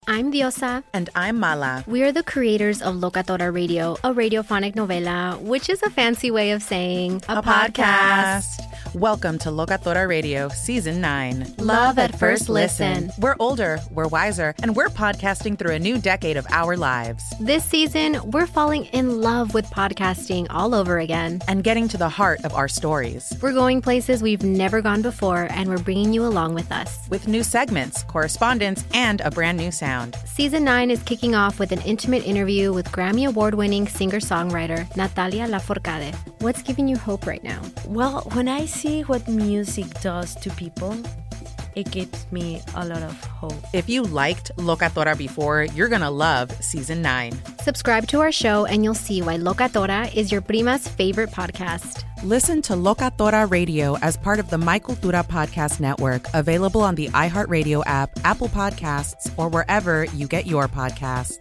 I'm Diosa. And I'm Mala. We are the creators of Locatora Radio, a radiophonic novela, which is a fancy way of saying a podcast. Welcome to Locatora Radio, Season 9. Love at First Listen. We're older, we're wiser, and we're podcasting through a new decade of our lives. This season, we're falling in love with podcasting all over again. And getting to the heart of our stories. We're going places we've never gone before, and we're bringing you along with us. With new segments, correspondence, and a brand new sound. Season 9 is kicking off with an intimate interview with Grammy Award-winning singer-songwriter Natalia Lafourcade. What's giving you hope right now? Well, when I see what music does to people, it gives me a lot of hope. If you liked Locatora before, you're going to love Season 9. Subscribe to our show and you'll see why Locatora is your prima's favorite podcast. Listen to Locatora Radio as part of the My Cultura Podcast Network, available on the iHeartRadio app, Apple Podcasts, or wherever you get your podcasts.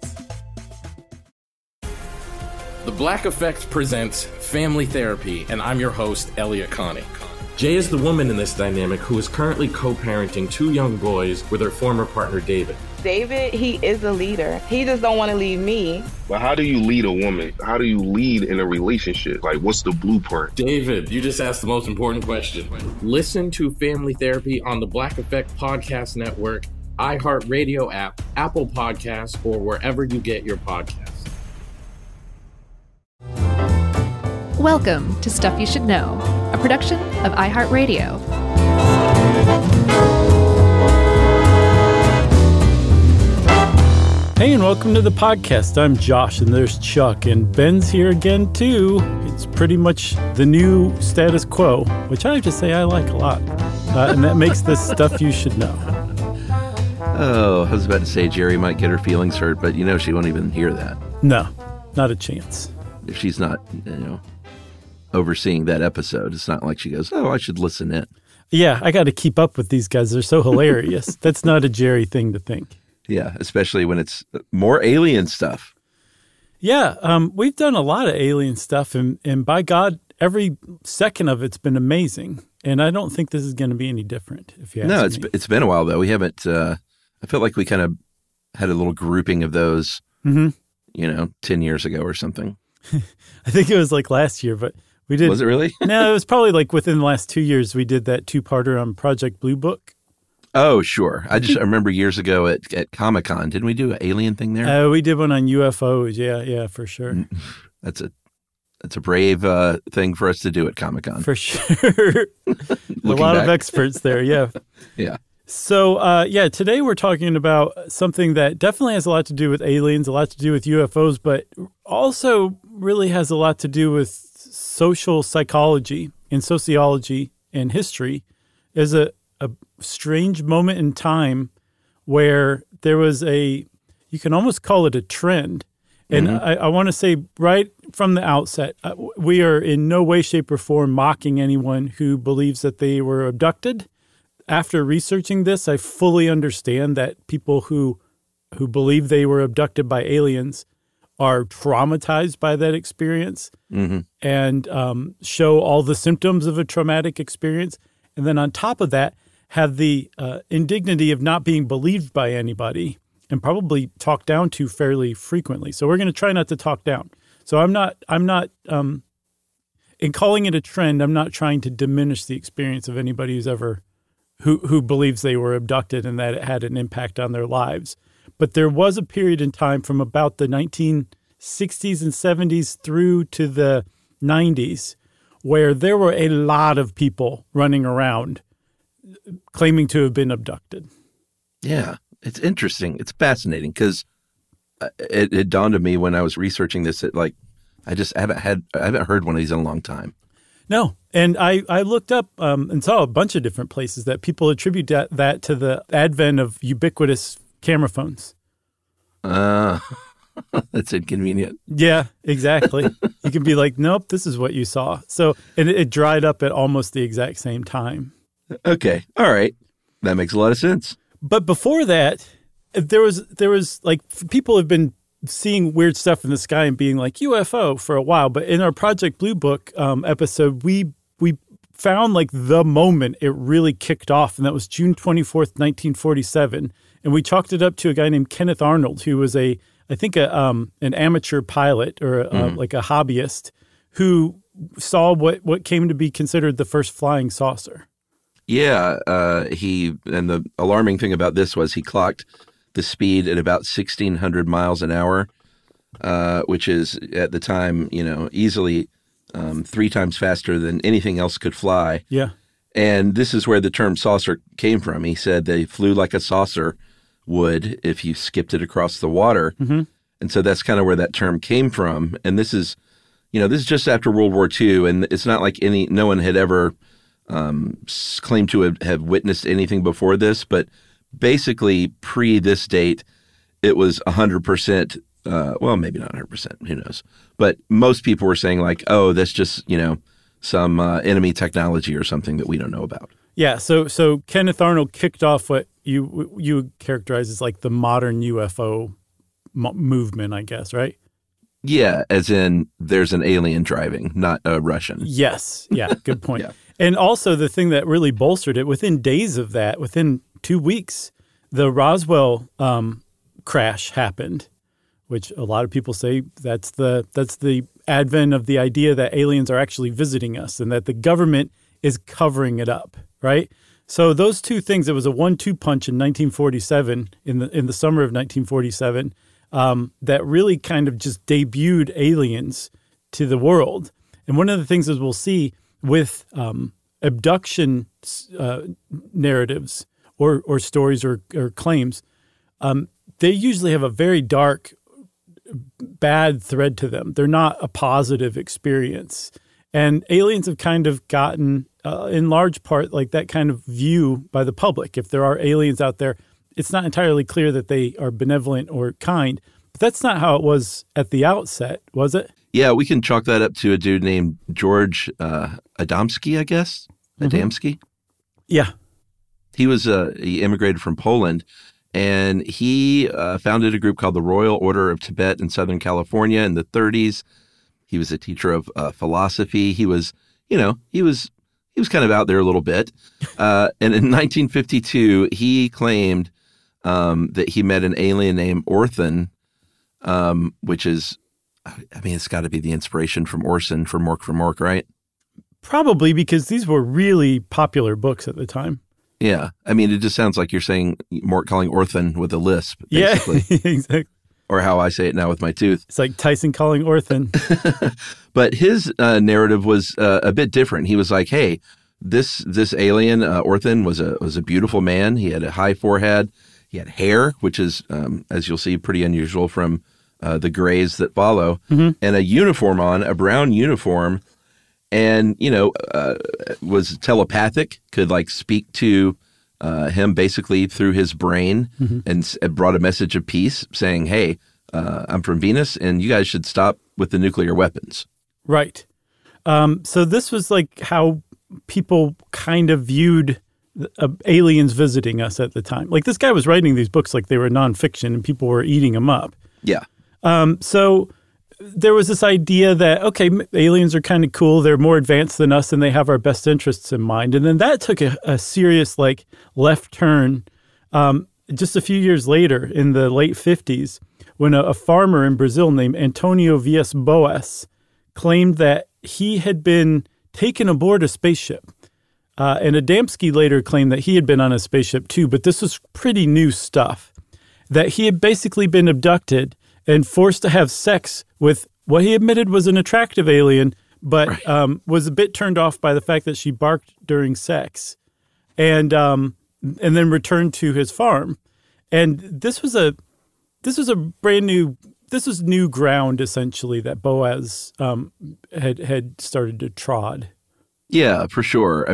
The Black Effect presents Family Therapy, and I'm your host, Elliot Connie. Jay is the woman in this dynamic who is currently co-parenting two young boys with her former partner, David. David, he is a leader. He just don't want to leave me. But how do you lead a woman? How do you lead in a relationship? Like, what's the blueprint? David, you just asked the most important question. Listen to Family Therapy on the Black Effect Podcast Network, iHeartRadio app, Apple Podcasts, or wherever you get your podcasts. Welcome to Stuff You Should Know, a production of iHeartRadio. Hey, and welcome to the podcast. I'm Josh, and there's Chuck, and Ben's here again, too. It's pretty much the new status quo, which I have to say I like a lot. And that makes this Stuff You Should Know. Oh, I was about to say Jerry might get her feelings hurt, but she won't even hear that. No, not a chance. If she's not, overseeing that episode, it's not like she goes, oh, I should listen in. Yeah, I got to keep up with these guys. They're so hilarious. That's not a Jerry thing to think. Yeah, especially when it's more alien stuff. Yeah, we've done a lot of alien stuff, and by God, every second of it's been amazing. And I don't think this is going to be any different, if you ask me. It's been a while, though. We haven't, I felt like we kind of had a little grouping of those, 10 years ago or something. I think it was like last year, but we did. Was it really? No, it was probably like within the last 2 years we did that two-parter on Project Blue Book. Oh, sure. I remember years ago at Comic-Con. Didn't we do an alien thing there? We did one on UFOs. Yeah, for sure. That's a brave thing for us to do at Comic-Con. For sure. A lot of experts there, yeah. Yeah. So, today we're talking about something that definitely has a lot to do with aliens, a lot to do with UFOs, but also really has a lot to do with social psychology and sociology and history. Is a strange moment in time where there was you can almost call it a trend. And I want to say right from the outset, we are in no way, shape, or form mocking anyone who believes that they were abducted. After researching this, I fully understand that people who believe they were abducted by aliens are traumatized by that experience and show all the symptoms of a traumatic experience. And then on top of that, have the indignity of not being believed by anybody and probably talked down to fairly frequently. So we're going to try not to talk down. So I'm not in calling it a trend, I'm not trying to diminish the experience of anybody who's ever who believes they were abducted and that it had an impact on their lives. But there was a period in time from about the 1960s and 70s through to the 90s where there were a lot of people running around claiming to have been abducted. Yeah, it's interesting. It's fascinating because it dawned on me when I was researching this that I haven't heard one of these in a long time. No. And I looked up and saw a bunch of different places that people attribute that to the advent of ubiquitous camera phones. That's inconvenient. Yeah, exactly. You can be like, nope, this is what you saw. So and it dried up at almost the exact same time. Okay. All right. That makes a lot of sense. But before that, there was like people have been seeing weird stuff in the sky and being like UFO for a while. But in our Project Blue Book episode, we found like the moment it really kicked off, and that was June 24th, 1947. and we chalked it up to a guy named Kenneth Arnold, who was an amateur pilot or like a hobbyist who saw what came to be considered the first flying saucer. Yeah, and the alarming thing about this was he clocked the speed at about 1,600 miles an hour, which is at the time, easily 3 times faster than anything else could fly. Yeah. And this is where the term saucer came from. He said they flew like a saucer would if you skipped it across the water. Mm-hmm. And so that's kind of where that term came from. And this is just after World War II, and it's not like no one had ever claimed to have witnessed anything before this, but basically pre this date, it was 100%. Well, maybe not 100%, who knows? But most people were saying like, oh, that's just, some enemy technology or something that we don't know about. Yeah, so Kenneth Arnold kicked off what you would characterize as like the modern UFO movement, I guess, right? Yeah, as in there's an alien driving, not a Russian. Yes, yeah, good point. Yeah. And also the thing that really bolstered it, within days of that, within 2 weeks, the Roswell crash happened, which a lot of people say that's the advent of the idea that aliens are actually visiting us and that the government is covering it up, right? So those two things, it was a 1-2 punch in 1947, in the summer of 1947, that really kind of just debuted aliens to the world. And one of the things, as we'll see with abduction narratives or stories or claims, they usually have a very dark, bad thread to them. They're not a positive experience. And aliens have kind of gotten, in large part, like that kind of view by the public. If there are aliens out there, it's not entirely clear that they are benevolent or kind. But that's not how it was at the outset, was it? Yeah, we can chalk that up to a dude named George Adamski, I guess. Adamski? Yeah. He immigrated from Poland, and he founded a group called the Royal Order of Tibet in Southern California in the 30s. He was a teacher of philosophy. He was kind of out there a little bit. And in 1952, he claimed that he met an alien named Orson, which is, it's got to be the inspiration from Orson from Mork from Mork, right? Probably, because these were really popular books at the time. Yeah. It just sounds like you're saying Mork calling Orson with a lisp, basically. Yeah, exactly. Or how I say it now with my tooth. It's like Tyson calling Orson. But his narrative was a bit different. He was like, hey, this alien, Orson, was a beautiful man. He had a high forehead. He had hair, which is, as you'll see, pretty unusual from the grays that follow, and a uniform on, a brown uniform, and, was telepathic, could like speak to him basically through his brain, and brought a message of peace saying, hey, I'm from Venus and you guys should stop with the nuclear weapons. Right. So this was like how people kind of viewed aliens visiting us at the time. Like this guy was writing these books like they were nonfiction and people were eating them up. Yeah. So there was this idea that, okay, aliens are kind of cool. They're more advanced than us and they have our best interests in mind. And then that took a serious like left turn just a few years later in the late 50s when a farmer in Brazil named Antonio Villas-Boas claimed that he had been taken aboard a spaceship. And Adamski later claimed that he had been on a spaceship too, but this was pretty new stuff, that he had basically been abducted and forced to have sex with what he admitted was an attractive alien, but was a bit turned off by the fact that she barked during sex, and then returned to his farm. And this was new ground essentially that Boas had started to trod. Yeah, for sure.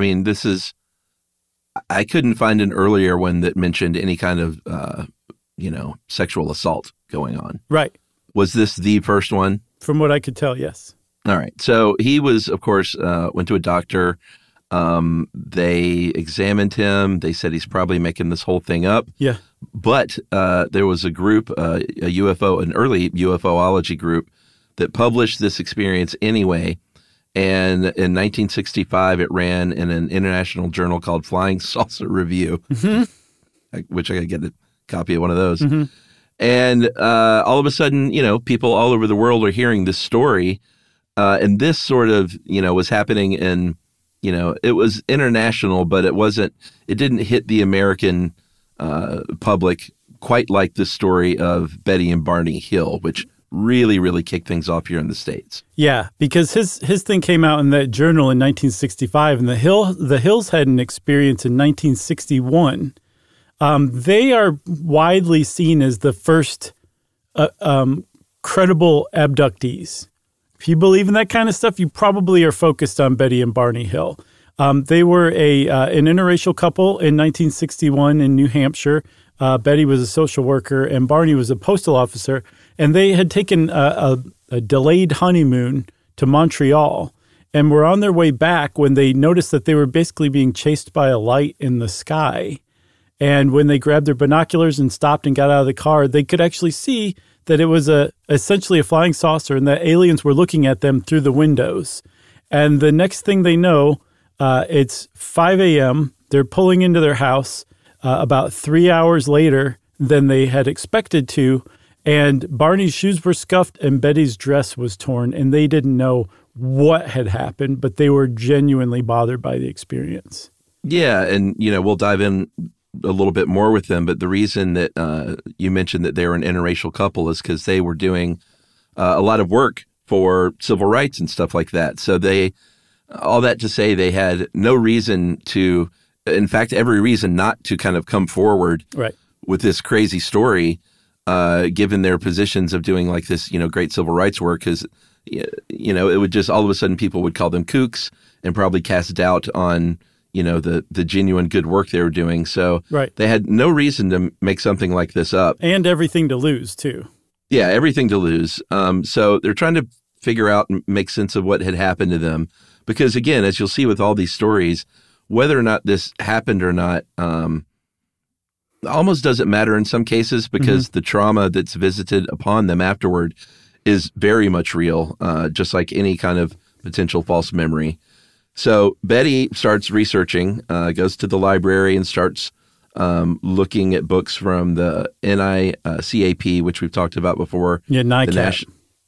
I couldn't find an earlier one that mentioned any kind of sexual assault going on. Right. Was this the first one? From what I could tell, yes. All right. So he was, of course, went to a doctor. They examined him. They said he's probably making this whole thing up. Yeah. But there was a group, an early UFOlogy group that published this experience anyway. And in 1965, it ran in an international journal called Flying Saucer Review, which I got to copy of one of those. And all of a sudden, people all over the world are hearing this story. And this sort of, was happening in, it was international, but it didn't hit the American public quite like the story of Betty and Barney Hill, which really, really kicked things off here in the States. Yeah, because his thing came out in that journal in 1965, and the Hills had an experience in 1961. They are widely seen as the first credible abductees. If you believe in that kind of stuff, you probably are focused on Betty and Barney Hill. They were an interracial couple in 1961 in New Hampshire. Betty was a social worker and Barney was a postal officer. And they had taken a delayed honeymoon to Montreal and were on their way back when they noticed that they were basically being chased by a light in the sky. And when they grabbed their binoculars and stopped and got out of the car, they could actually see that it was essentially a flying saucer and that aliens were looking at them through the windows. And the next thing they know, it's 5 a.m. They're pulling into their house about 3 hours later than they had expected to. And Barney's shoes were scuffed and Betty's dress was torn. And they didn't know what had happened, but they were genuinely bothered by the experience. Yeah. And, we'll dive in a little bit more with them. But the reason that you mentioned that they were an interracial couple is because they were doing a lot of work for civil rights and stuff like that. So all that to say, they had no reason to, in fact, every reason not to kind of come forward with this crazy story, given their positions of doing like this, great civil rights work, because, it would just all of a sudden people would call them kooks and probably cast doubt on, the genuine good work they were doing. So they had no reason to make something like this up. And everything to lose, too. Yeah, everything to lose. So they're trying to figure out and make sense of what had happened to them. Because, again, as you'll see with all these stories, whether or not this happened or not almost doesn't matter in some cases because the trauma that's visited upon them afterward is very much real, just like any kind of potential false memory. So Betty starts researching, goes to the library and starts looking at books from the NICAP, which we've talked about before. Yeah, NICAP.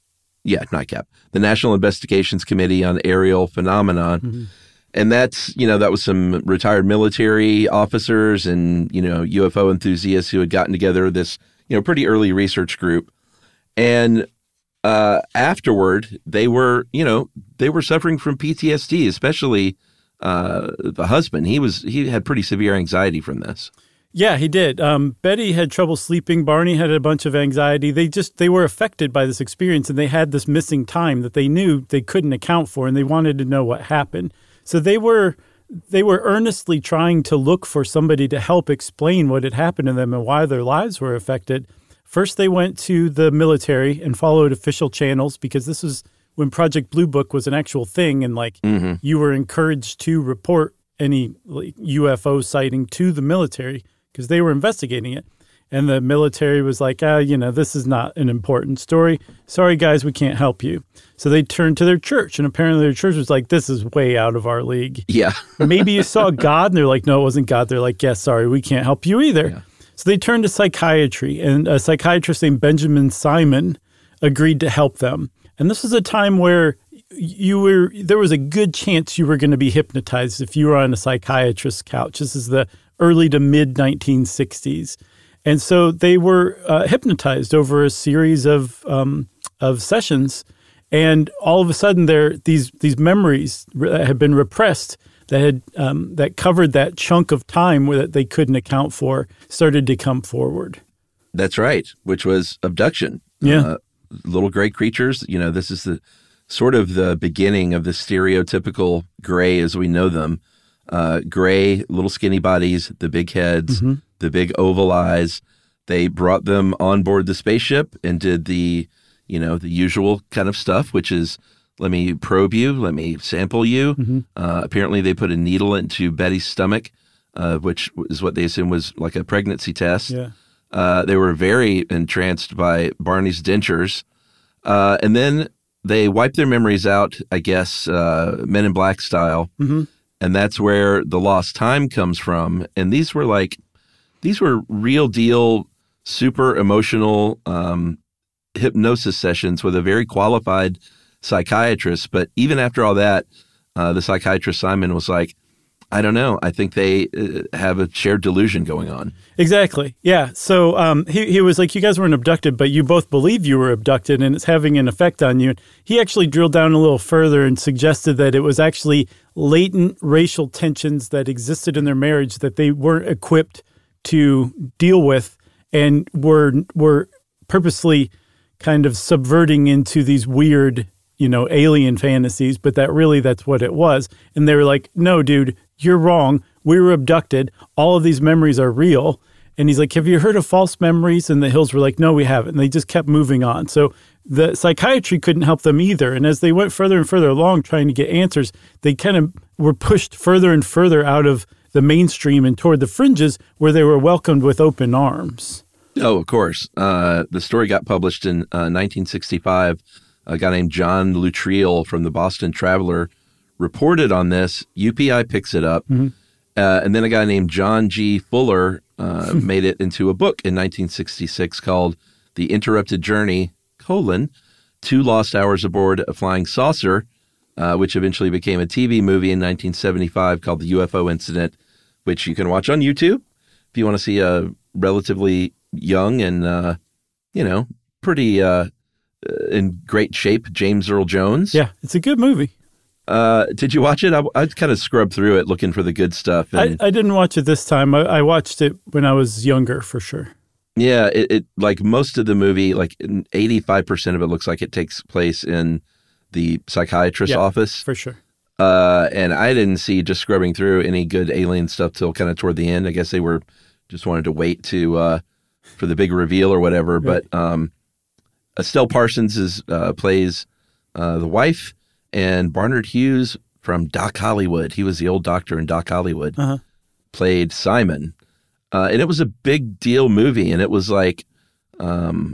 NICAP, the National Investigations Committee on Aerial Phenomenon. And that's, that was some retired military officers and, UFO enthusiasts who had gotten together this, pretty early research group. And afterward, they were suffering from PTSD, especially the husband. He had pretty severe anxiety from this. Yeah, he did. Betty had trouble sleeping. Barney had a bunch of anxiety. They were affected by this experience, and they had this missing time that they knew they couldn't account for, and they wanted to know what happened. So they were earnestly trying to look for somebody to help explain what had happened to them and why their lives were affected. First, they went to the military and followed official channels because this was when Project Blue Book was an actual thing, and you were encouraged to report any UFO sighting to the military because they were investigating it. And the military was like, this is not an important story. Sorry, guys, we can't help you. So they turned to their church, and apparently their church was like, this is way out of our league. Yeah. Maybe you saw God, and they're like, no, it wasn't God. They're like, yeah, sorry, we can't help you either. Yeah. So they turned to psychiatry, and a psychiatrist named Benjamin Simon agreed to help them. And this was a time where there was a good chance you were going to be hypnotized if you were on a psychiatrist's couch. This is the early to mid 1960s. And so they were hypnotized over a series of sessions, and all of a sudden, these memories that had been repressed that covered that chunk of time that they couldn't account for started to come forward. That's right, which was abduction. Yeah, little gray creatures. This is the sort of the beginning of the stereotypical gray as we know them. Gray, little skinny bodies, the big heads, the big oval eyes. They brought them on board the spaceship and did the usual kind of stuff, which is, let me probe you, let me sample you. Apparently they put a needle into Betty's stomach, which is what they assumed was like a pregnancy test. Yeah. They were very entranced by Barney's dentures. And then they wiped their memories out, I guess, Men in Black style. And that's where the lost time comes from. And these were real deal super emotional hypnosis sessions with a very qualified psychiatrist. But even after all that, the psychiatrist Simon was like, I don't know. I think they have a shared delusion going on. Exactly. Yeah. So he was like, you guys weren't abducted, but you both believe you were abducted and it's having an effect on you. He actually drilled down a little further and suggested that it was actually latent racial tensions that existed in their marriage that they weren't equipped to deal with and were purposely kind of subverting into these weird, alien fantasies, but that's what it was. And they were like, no, dude, you're wrong. We were abducted. All of these memories are real. And he's like, have you heard of false memories? And the Hills were like, no, we haven't. And they just kept moving on. So the psychiatry couldn't help them either. And as they went further and further along trying to get answers, they kind of were pushed further and further out of the mainstream and toward the fringes where they were welcomed with open arms. Oh, of course. The story got published in 1965. A guy named John Lutriel from the Boston Traveler reported on this. UPI picks it up. Mm-hmm. And then a guy named John G. Fuller made it into a book in 1966 called The Interrupted Journey, 2 Lost Hours Aboard a Flying Saucer, which eventually became a TV movie in 1975 called The UFO Incident, which you can watch on YouTube if you want to see a relatively young and, pretty in great shape James Earl Jones. Yeah, it's a good movie. Did you watch it? I kind of scrubbed through it looking for the good stuff. And I didn't watch it this time. I watched it when I was younger, for sure. Yeah, it like most of the movie, like 85% of it looks like it takes place in the psychiatrist's office. For sure. And I didn't see, just scrubbing through, any good alien stuff till kind of toward the end. I guess they were just wanted to wait to for the big reveal or whatever. Right. But Estelle Parsons plays the wife, and Barnard Hughes from Doc Hollywood, he was the old doctor in Doc Hollywood, played Simon. And it was a big deal movie, and it was like, it's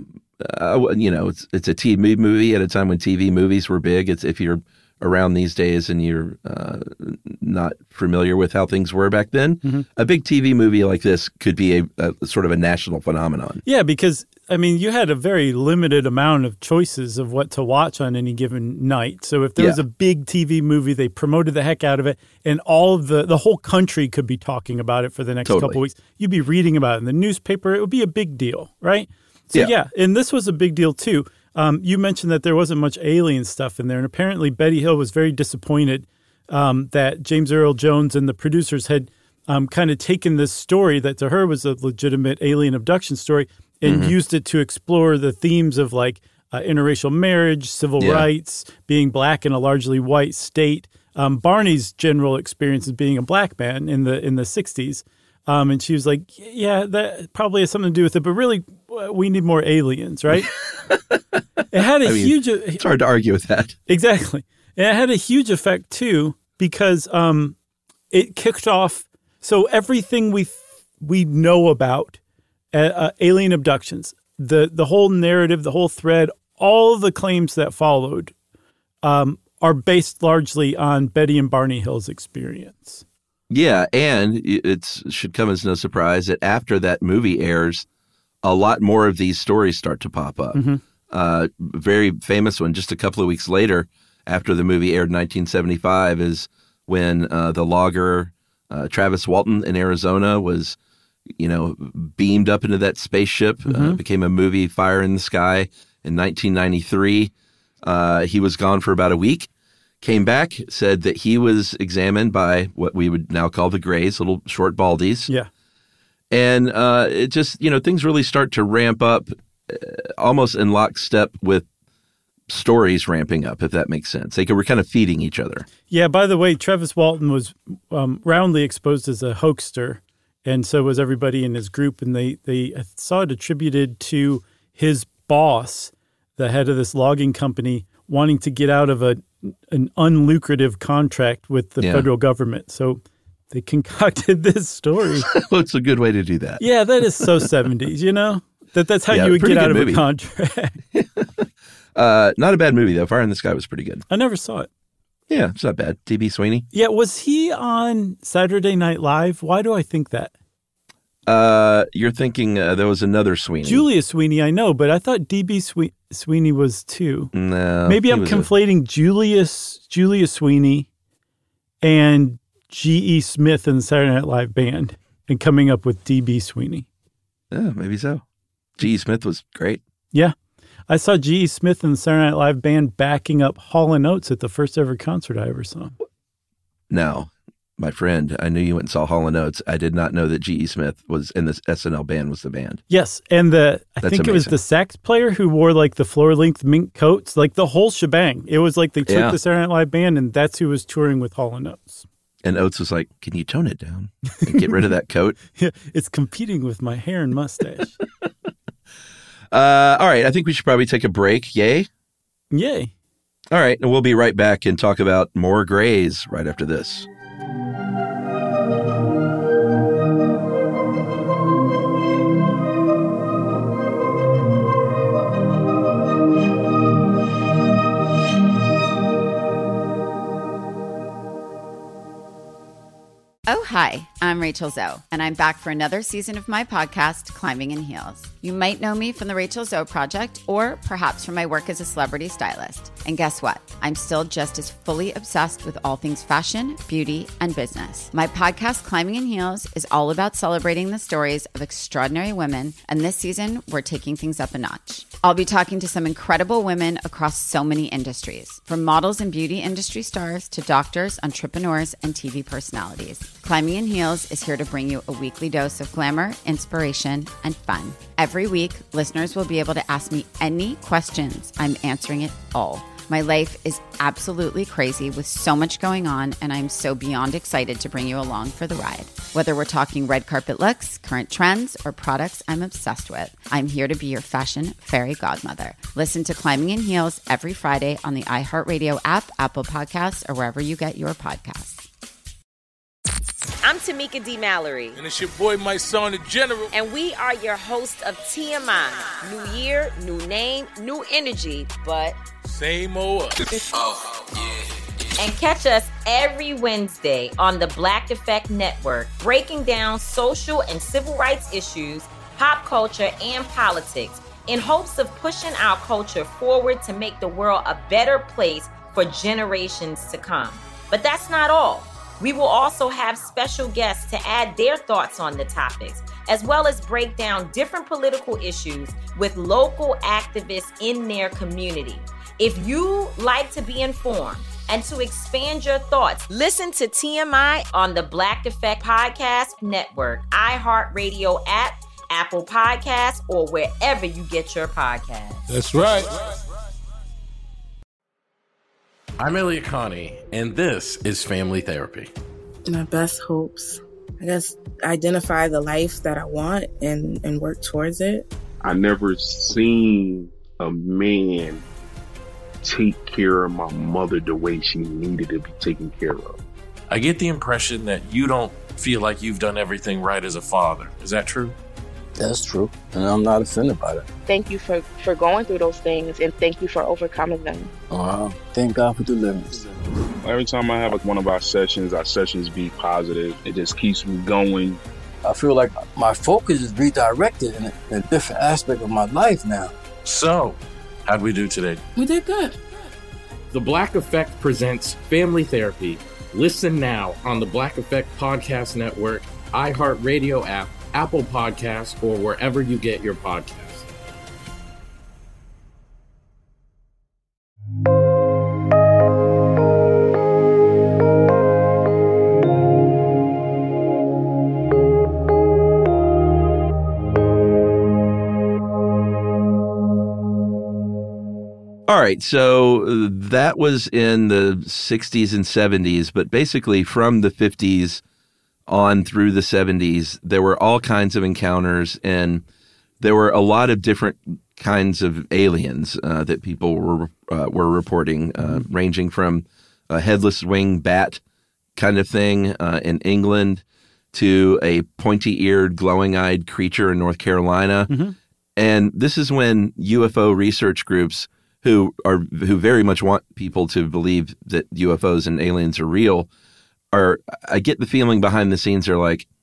a TV movie at a time when TV movies were big. It's if you're around these days and you're not familiar with how things were back then, a big TV movie like this could be a sort of a national phenomenon. Yeah, because, you had a very limited amount of choices of what to watch on any given night. So if there was a big TV movie, they promoted the heck out of it, and all of the whole country could be talking about it for the next couple of weeks. You'd be reading about it in the newspaper. It would be a big deal, right? So and this was a big deal too. You mentioned that there wasn't much alien stuff in there, and apparently Betty Hill was very disappointed that James Earl Jones and the producers had kind of taken this story that to her was a legitimate alien abduction story and used it to explore the themes of like interracial marriage, civil rights, being black in a largely white state. Barney's general experience as being a black man in the 60s. And she was like, yeah, that probably has something to do with it, but really we need more aliens, right? It had a huge... It's hard to argue with that. Exactly. And it had a huge effect too, because it kicked off... So everything we know about alien abductions, the whole narrative, the whole thread, all of the claims that followed are based largely on Betty and Barney Hill's experience. Yeah, and it should come as no surprise that after that movie airs, a lot more of these stories start to pop up. Very famous one just a couple of weeks later after the movie aired in 1975 is when the logger Travis Walton in Arizona was, beamed up into that spaceship, became a movie, Fire in the Sky, in 1993. He was gone for about a week. Came back, said that he was examined by what we would now call the Greys, little short baldies. Yeah. And it just, things really start to ramp up almost in lockstep with stories ramping up, if that makes sense. They were kind of feeding each other. Yeah, by the way, Travis Walton was roundly exposed as a hoaxer, and so was everybody in his group. And they saw it attributed to his boss, the head of this logging company, wanting to get out of an unlucrative contract with the federal government. So they concocted this story. Well, it's a good way to do that. Yeah, that is so 70s, That's how you would get out of a contract. Not a bad movie, though. Fire in the Sky was pretty good. I never saw it. Yeah, it's not bad. T.B. Sweeney. Yeah, was he on Saturday Night Live? Why do I think that? You're thinking there was another Sweeney. Julius Sweeney, I know, but I thought D.B. Sweeney was too. No. Maybe I'm conflating Julius Sweeney and G.E. Smith and the Saturday Night Live band and coming up with D.B. Sweeney. Yeah, maybe so. G.E. Smith was great. Yeah. I saw G.E. Smith and the Saturday Night Live band backing up Hall & Oates at the first ever concert I ever saw. Now, my friend, I knew you went and saw Hall & Oates. I did not know that G.E. Smith was in this SNL band was the band. Yes, and I think amazing. It was the sax player who wore like the floor-length mink coats, like the whole shebang. It was like they took the Saturday Night Live band, and that's who was touring with Hall & Oates. And Oates was like, can you tone it down and get rid of that coat? Yeah, it's competing with my hair and mustache. All right, I think we should probably take a break. Yay? Yay. All right, and we'll be right back and talk about more Greys right after this. Oh, hi, I'm Rachel Zoe, and I'm back for another season of my podcast, Climbing in Heels. You might know me from the Rachel Zoe Project, or perhaps from my work as a celebrity stylist. And guess what? I'm still just as fully obsessed with all things fashion, beauty, and business. My podcast, Climbing in Heels, is all about celebrating the stories of extraordinary women, and this season, we're taking things up a notch. I'll be talking to some incredible women across so many industries, from models and beauty industry stars to doctors, entrepreneurs, and TV personalities. Climbing in Heels is here to bring you a weekly dose of glamour, inspiration, and fun. Every week, listeners will be able to ask me any questions. I'm answering it all. My life is absolutely crazy with so much going on, and I'm so beyond excited to bring you along for the ride. Whether we're talking red carpet looks, current trends, or products I'm obsessed with, I'm here to be your fashion fairy godmother. Listen to Climbing in Heels every Friday on the iHeartRadio app, Apple Podcasts, or wherever you get your podcasts. I'm Tamika D. Mallory. And it's your boy, my son, the General. And we are your hosts of TMI. New year, new name, new energy, but same old us. Oh, yeah. And catch us every Wednesday on the Black Effect Network, breaking down social and civil rights issues, pop culture, and politics in hopes of pushing our culture forward to make the world a better place for generations to come. But that's not all. We will also have special guests to add their thoughts on the topics, as well as break down different political issues with local activists in their community. If you like to be informed and to expand your thoughts, listen to TMI on the Black Effect Podcast Network, iHeartRadio app, Apple Podcasts, or wherever you get your podcasts. That's right. I'm Elliot Connie, and this is Family Therapy. My best hopes, I guess, identify the life that I want and work towards it. I never seen a man take care of my mother the way she needed to be taken care of. I get the impression that you don't feel like you've done everything right as a father. Is that true? That's true, and I'm not offended by that. Thank you for going through those things, and thank you for overcoming them. Thank God for deliverance. Every time I have one of our sessions be positive. It just keeps me going. I feel like my focus is redirected in a different aspect of my life now. So, how'd we do today? We did good. The Black Effect presents Family Therapy. Listen now on the Black Effect Podcast Network, iHeartRadio app, Apple Podcasts, or wherever you get your podcasts. All right, so that was in the 60s and 70s, but basically from the 50s on through the 70s, there were all kinds of encounters, and there were a lot of different kinds of aliens that people were reporting, ranging from a headless wing bat kind of thing in England to a pointy-eared, glowing-eyed creature in North Carolina. Mm-hmm. And this is when UFO research groups who very much want people to believe that UFOs and aliens are real I get the feeling behind the scenes are like,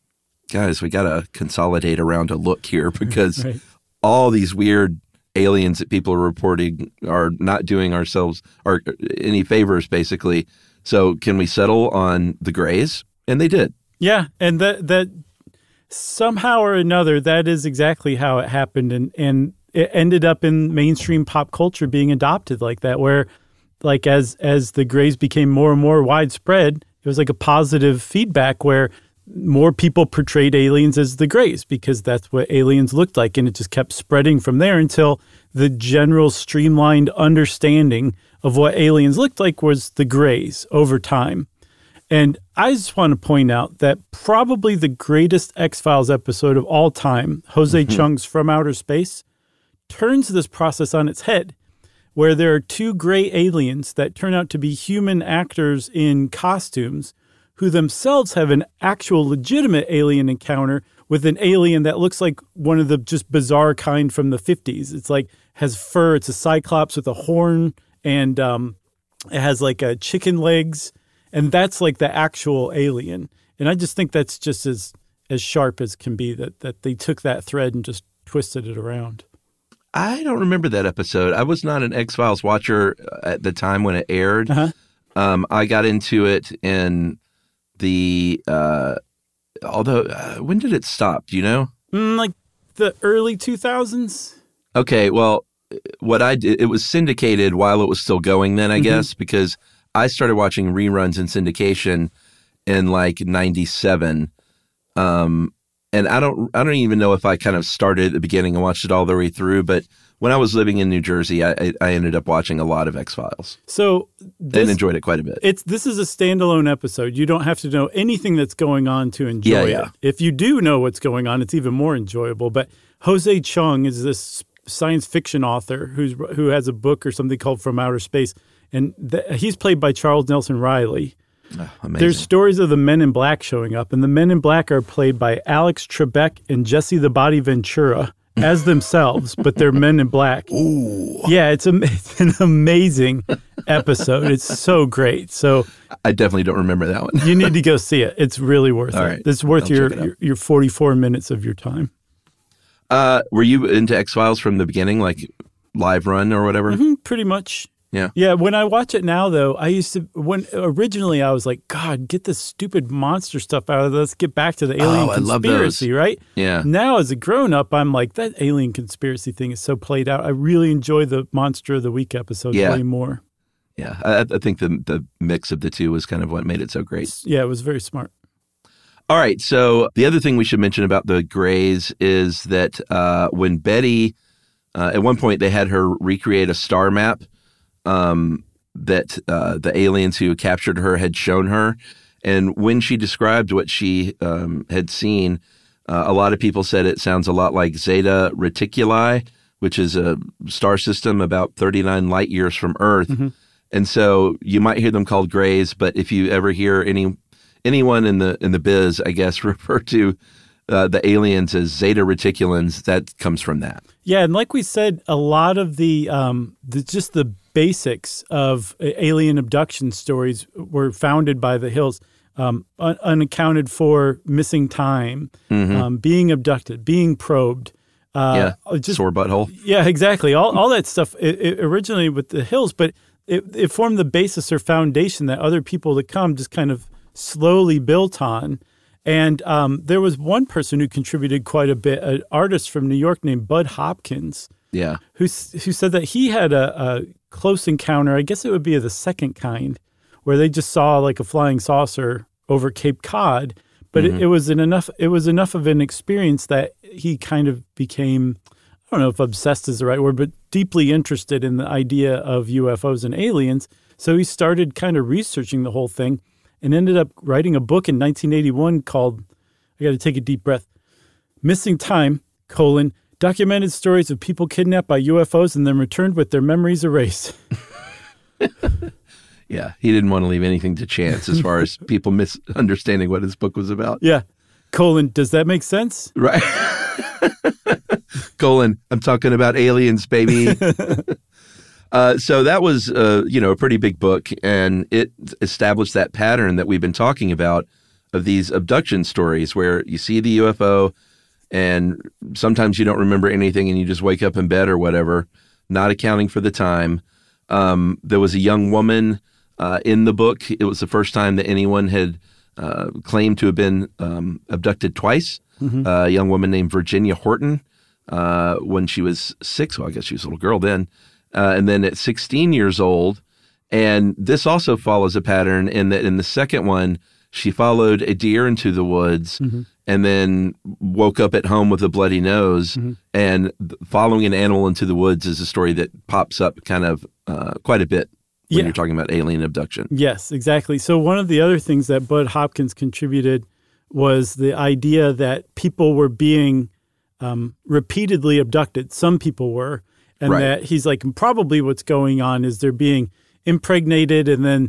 guys, we got to consolidate around a look here because Right. all these weird aliens that people are reporting are not doing ourselves or any favors, basically. So can we settle on the Greys? And they did. Yeah, and that somehow or another, that is exactly how it happened, and it ended up in mainstream pop culture being adopted like that, where like as the Greys became more and more widespread, it was like a positive feedback where more people portrayed aliens as the Greys because that's what aliens looked like, and it just kept spreading from there until the general streamlined understanding of what aliens looked like was the Greys over time. And I just want to point out that probably the greatest X-Files episode of all time, Jose Chung's From Outer Space, turns this process on its head, where there are two gray aliens that turn out to be human actors in costumes who themselves have an actual legitimate alien encounter with an alien that looks like one of the just bizarre kind from the 50s. It's like has fur. It's a cyclops with a horn, and it has like a chicken legs. And that's like the actual alien. And I just think that's just as sharp as can be, that they took that thread and just twisted it around. I don't remember that episode. I was not an X-Files watcher at the time when it aired. I got into it in the when did it stop? Do you know? Like the early 2000s. Okay, well, what I did, it was syndicated while it was still going then, I guess, because I started watching reruns in syndication in like 97. And I don't even know if I kind of started at the beginning and watched it all the way through, but when I was living in New Jersey, I ended up watching a lot of X-Files. So and enjoyed it quite a bit. This is a standalone episode. You don't have to know anything that's going on to enjoy it. If you do know what's going on, it's even more enjoyable. But Jose Chung is this science fiction author who has a book or something called From Outer Space. And he's played by Charles Nelson Riley. Oh, amazing. There's stories of the Men in Black showing up, and the Men in Black are played by Alex Trebek and Jesse the Body Ventura as themselves, but they're Men in Black. Ooh. Yeah, it's an amazing episode. It's so great. So I definitely don't remember that one. You need to go see it. It's really worth it. Right. It's worth your 44 minutes of your time. Were you into X-Files from the beginning, like live run or whatever? Pretty much. Yeah. Yeah. When I watch it now, though, originally I was like, God, get this stupid monster stuff out of this. Let's get back to the alien conspiracy, right? Yeah. Now, as a grown up, I'm like, that alien conspiracy thing is so played out. I really enjoy the Monster of the Week episodes way more. Yeah. I think the mix of the two was kind of what made it so great. Yeah, it was very smart. All right. So the other thing we should mention about the Greys is that when Betty, at one point, they had her recreate a star map that the aliens who captured her had shown her. And when she described what she had seen, a lot of people said it sounds a lot like Zeta Reticuli, which is a star system about 39 light years from Earth. And so you might hear them called Greys, but if you ever hear anyone in the biz, I guess, refer to the aliens as Zeta Reticulans, that comes from that. Yeah, and like we said, a lot of the basics of alien abduction stories were founded by the Hills. Unaccounted for, missing time, being abducted, being probed. Sore butthole. Yeah, exactly. All that stuff it originated with the Hills, but it formed the basis or foundation that other people to come just kind of slowly built on. And there was one person who contributed quite a bit, an artist from New York named Bud Hopkins, who said that he had a close encounter, I guess it would be of the second kind, where they just saw like a flying saucer over Cape Cod, but it was enough of an experience that he kind of became, I don't know if obsessed is the right word, but deeply interested in the idea of UFOs and aliens. So he started kind of researching the whole thing and ended up writing a book in 1981 called, I got to take a deep breath, Missing Time, documented stories of people kidnapped by UFOs and then returned with their memories erased. Yeah, he didn't want to leave anything to chance as far as people misunderstanding what his book was about. Yeah. Does that make sense? Right. I'm talking about aliens, baby. So that was, a pretty big book, and it established that pattern that we've been talking about of these abduction stories where you see the UFO and sometimes you don't remember anything and you just wake up in bed or whatever, not accounting for the time. There was a young woman in the book. It was the first time that anyone had claimed to have been abducted twice. A young woman named Virginia Horton when she was 6. Well, I guess she was a little girl then. And then at 16 years old. And this also follows a pattern in that in the second one, she followed a deer into the woods and then woke up at home with a bloody nose. And following an animal into the woods is a story that pops up kind of quite a bit when you're talking about alien abduction. Yes, exactly. So one of the other things that Bud Hopkins contributed was the idea that people were being repeatedly abducted. Some people were. And that he's like, probably what's going on is they're being impregnated and then,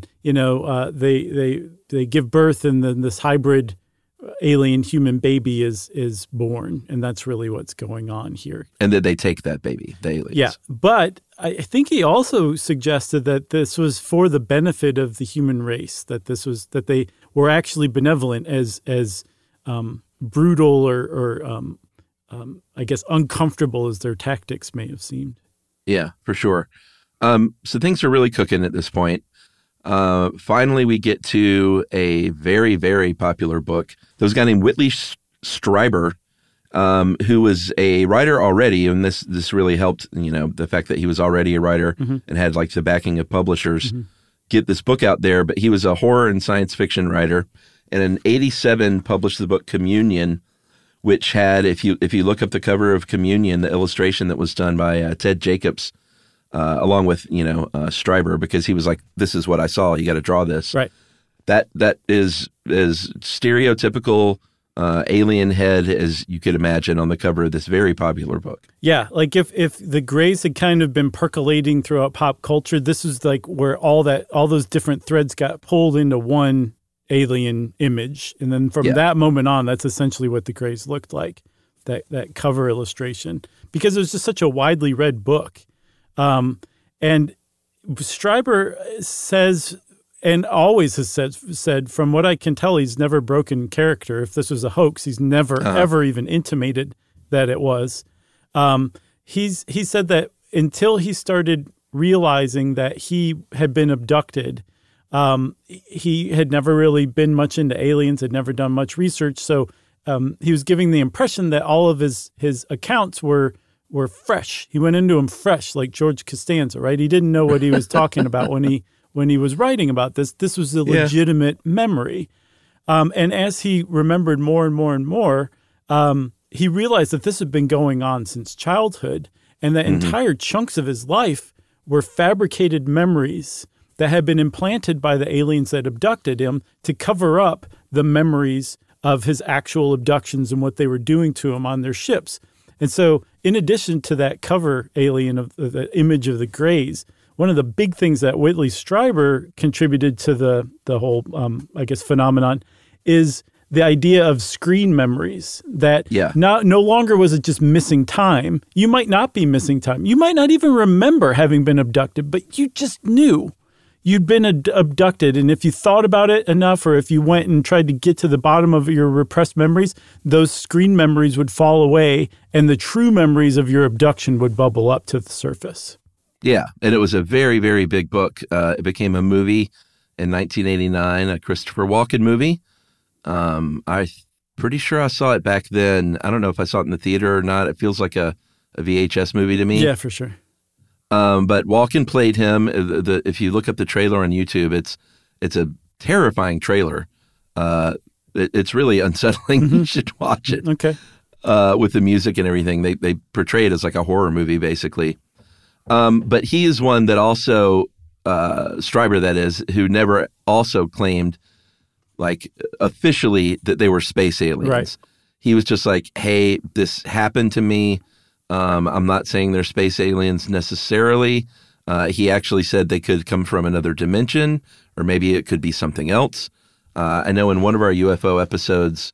they give birth and then this hybrid alien human baby is born. And that's really what's going on here. And that they take that baby, the aliens. Yeah. But I think he also suggested that this was for the benefit of the human race, that they were actually benevolent as brutal or I guess uncomfortable as their tactics may have seemed. Yeah, for sure. So things are really cooking at this point. Finally, we get to a very, very popular book. There was a guy named Whitley Strieber, who was a writer already, and this really helped, the fact that he was already a writer and had like the backing of publishers get this book out there. But he was a horror and science fiction writer, and in '87 published the book Communion, which had, if you look up the cover of Communion, the illustration that was done by Ted Jacobs, along with Strieber, because he was like, "This is what I saw. You got to draw this." Right. That is as stereotypical alien head as you could imagine on the cover of this very popular book. Yeah, like if the Greys had kind of been percolating throughout pop culture, this was like where all those different threads got pulled into one alien image, and then from that moment on, that's essentially what the Greys looked like. That cover illustration, because it was just such a widely read book. And Strieber says, and always has said, from what I can tell, he's never broken character. If this was a hoax, he's never, ever even intimated that it was. He said that until he started realizing that he had been abducted, he had never really been much into aliens, had never done much research. So he was giving the impression that all of his accounts were fresh. He went into them fresh, like George Costanza, right? He didn't know what he was talking about when he was writing about this. This was a legitimate memory. And as he remembered more and more and more, he realized that this had been going on since childhood, and that entire chunks of his life were fabricated memories that had been implanted by the aliens that abducted him to cover up the memories of his actual abductions and what they were doing to him on their ships. And so in addition to that cover alien of the image of the Greys, one of the big things that Whitley Strieber contributed to the whole, phenomenon is the idea of screen memories, that no longer was it just missing time. You might not be missing time. You might not even remember having been abducted, but you just knew you'd been abducted. And if you thought about it enough, or if you went and tried to get to the bottom of your repressed memories, those screen memories would fall away and the true memories of your abduction would bubble up to the surface. Yeah, and it was a very, very big book. It became a movie in 1989, a Christopher Walken movie. I'm pretty sure I saw it back then. I don't know if I saw it in the theater or not. It feels like a VHS movie to me. Yeah, for sure. But Walken played him. If you look up the trailer on YouTube, it's a terrifying trailer. It's really unsettling. You should watch it. Okay. With the music and everything, they portray it as like a horror movie, basically. But he is one that also, Strieber that is, who never also claimed, like, officially that they were space aliens. Right. He was just like, hey, this happened to me. I'm not saying they're space aliens necessarily. He actually said they could come from another dimension, or maybe it could be something else. I know in one of our UFO episodes,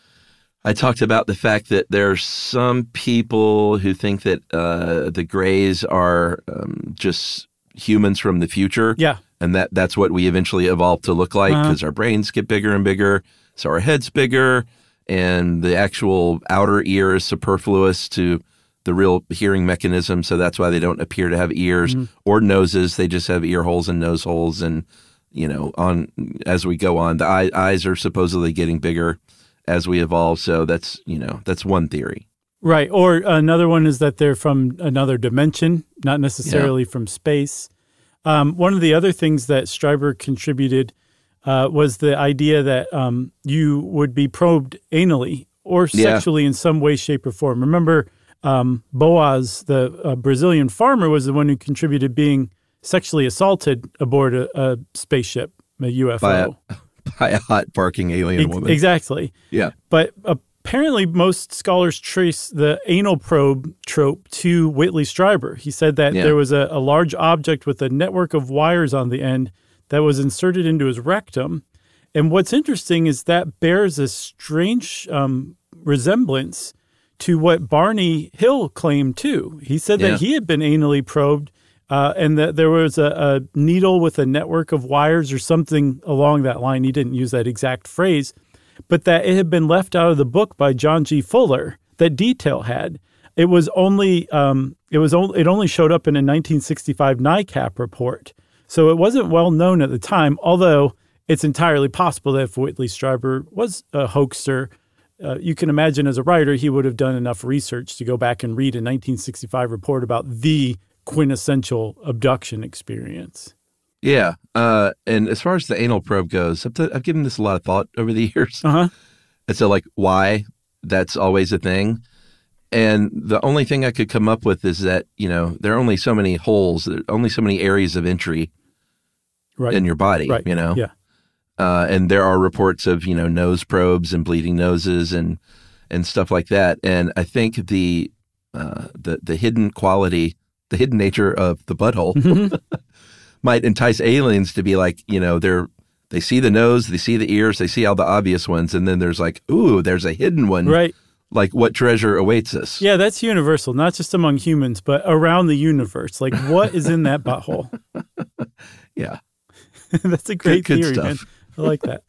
I talked about the fact that there's some people who think that the Greys are just humans from the future. Yeah. And that's what we eventually evolved to look like, because our brains get bigger and bigger. So our head's bigger, and the actual outer ear is superfluous to the real hearing mechanism. So that's why they don't appear to have ears or noses. They just have ear holes and nose holes. And, as we go on, the eyes are supposedly getting bigger as we evolve. So that's one theory. Right. Or another one is that they're from another dimension, not necessarily from space. One of the other things that Streiber contributed was the idea that you would be probed anally or sexually in some way, shape, or form. Remember, Boaz, the Brazilian farmer, was the one who contributed being sexually assaulted aboard a spaceship, a UFO. By a hot barking alien woman. Exactly. Yeah. But apparently most scholars trace the anal probe trope to Whitley Strieber. He said that there was a large object with a network of wires on the end that was inserted into his rectum. And what's interesting is that bears a strange resemblance to what Barney Hill claimed too. He said that he had been anally probed and that there was a needle with a network of wires or something along that line. He didn't use that exact phrase, but that it had been left out of the book by John G. Fuller that detail had. It only showed up in a 1965 NICAP report. So it wasn't well known at the time, although it's entirely possible that if Whitley Strieber was a hoaxer, you can imagine as a writer, he would have done enough research to go back and read a 1965 report about the quintessential abduction experience. Yeah. And as far as the anal probe goes, I've given this a lot of thought over the years. And so why that's always a thing. And the only thing I could come up with is that, there are only so many holes, there are only so many areas of entry in your body, Yeah. And there are reports of, nose probes and bleeding noses and stuff like that. And I think the hidden quality, the hidden nature of the butthole might entice aliens to be like, they see the nose, they see the ears, they see all the obvious ones. And then there's ooh, there's a hidden one. Right. Like what treasure awaits us. Yeah, that's universal, not just among humans, but around the universe. Like what is in that butthole? Yeah. That's a great good theory, stuff. man. I like that.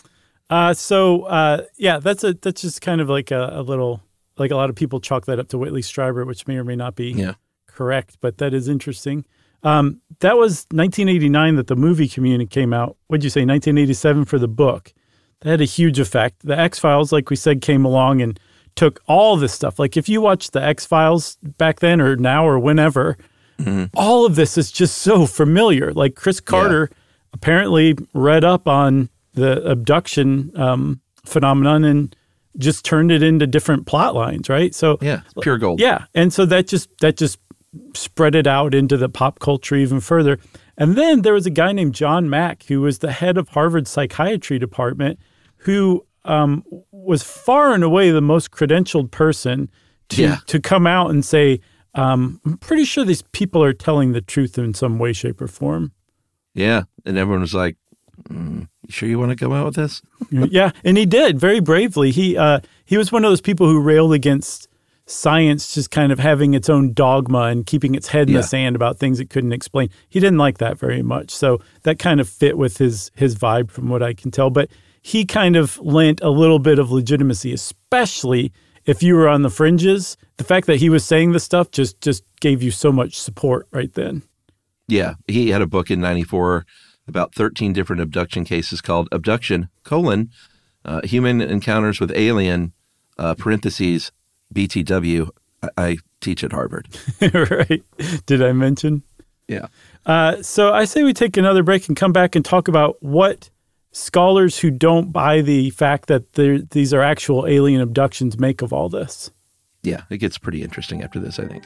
That's just kind of like a little, like a lot of people chalk that up to Whitley Strieber, which may or may not be correct, but that is interesting. That was 1989 that the movie Community came out. What'd you say, 1987 for the book? That had a huge effect. The X-Files, like we said, came along and took all this stuff. Like if you watch the X-Files back then or now or whenever, all of this is just so familiar. Like Chris Carter apparently read up on the abduction phenomenon and just turned it into different plot lines, right? So it's pure gold. Yeah. And so that just spread it out into the pop culture even further. And then there was a guy named John Mack, who was the head of Harvard's psychiatry department, who was far and away the most credentialed person to come out and say, I'm pretty sure these people are telling the truth in some way, shape, or form. Yeah. And everyone was like, you sure you want to come out with this? Yeah. And he did very bravely. He was one of those people who railed against science just kind of having its own dogma and keeping its head in the sand about things it couldn't explain. He didn't like that very much. So that kind of fit with his vibe from what I can tell. But he kind of lent a little bit of legitimacy, especially if you were on the fringes. The fact that he was saying this stuff just gave you so much support right then. Yeah. He had a book in 94 about 13 different abduction cases called Abduction, Human Encounters with Alien, parentheses, BTW. I teach at Harvard. Right. Did I mention? Yeah. So I say we take another break and come back and talk about what scholars who don't buy the fact that these are actual alien abductions make of all this. Yeah, it gets pretty interesting after this, I think.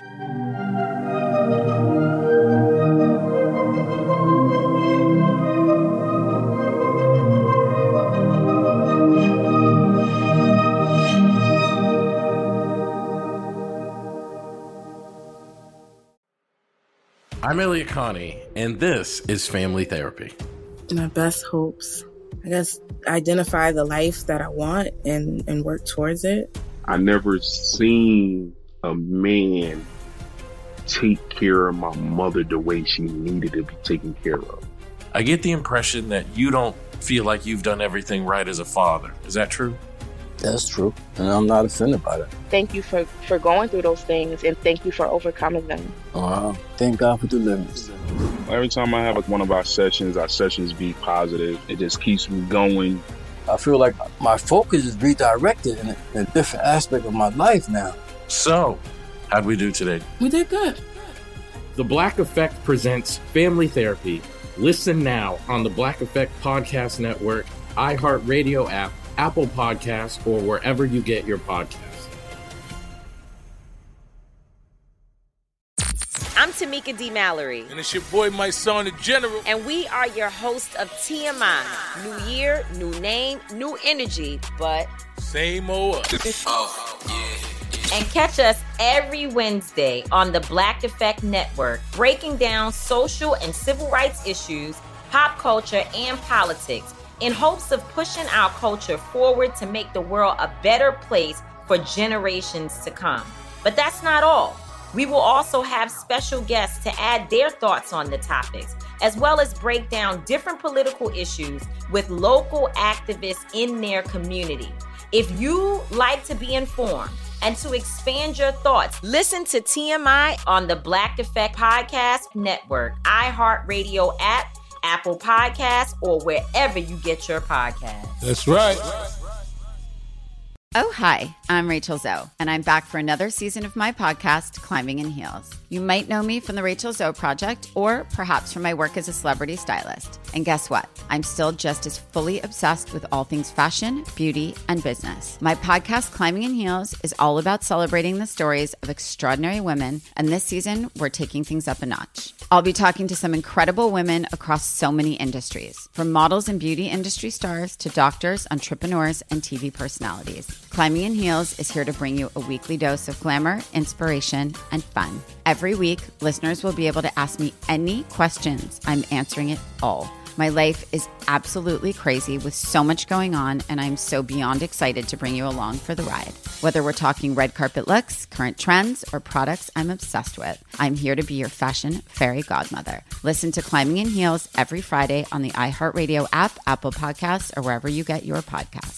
I'm Elliot Connie, and this is Family Therapy. My best hopes, I guess, identify the life that I want and work towards it. I never seen a man take care of my mother the way she needed to be taken care of. I get the impression that you don't feel like you've done everything right as a father. Is that true? That's true, and I'm not offended by that. Thank you for going through those things, and thank you for overcoming them. Thank God for deliverance. Every time I have one of our sessions be positive. It just keeps me going. I feel like my focus is redirected in a different aspect of my life now. So, how'd we do today? We did good. The Black Effect presents Family Therapy. Listen now on the Black Effect Podcast Network, iHeartRadio app, Apple Podcasts, or wherever you get your podcasts. I'm Tamika D. Mallory. And it's your boy, my son, the General. And we are your hosts of TMI. New year, new name, new energy, but same old us. Oh, yeah. And catch us every Wednesday on the Black Effect Network, breaking down social and civil rights issues, pop culture, and politics, in hopes of pushing our culture forward to make the world a better place for generations to come. But that's not all. We will also have special guests to add their thoughts on the topics, as well as break down different political issues with local activists in their community. If you like to be informed and to expand your thoughts, listen to TMI on the Black Effect Podcast Network, iHeartRadio app, Apple Podcasts, or wherever you get your podcasts. That's right. Oh, hi, I'm Rachel Zoe, and I'm back for another season of my podcast, Climbing in Heels. You might know me from the Rachel Zoe Project, or perhaps from my work as a celebrity stylist. And guess what? I'm still just as fully obsessed with all things fashion, beauty, and business. My podcast, Climbing in Heels, is all about celebrating the stories of extraordinary women, and this season, we're taking things up a notch. I'll be talking to some incredible women across so many industries, from models and beauty industry stars to doctors, entrepreneurs, and TV personalities. Climbing in Heels is here to bring you a weekly dose of glamour, inspiration, and fun. Every week, listeners will be able to ask me any questions. I'm answering it all. My life is absolutely crazy with so much going on, and I'm so beyond excited to bring you along for the ride. Whether we're talking red carpet looks, current trends, or products I'm obsessed with, I'm here to be your fashion fairy godmother. Listen to Climbing in Heels every Friday on the iHeartRadio app, Apple Podcasts, or wherever you get your podcasts.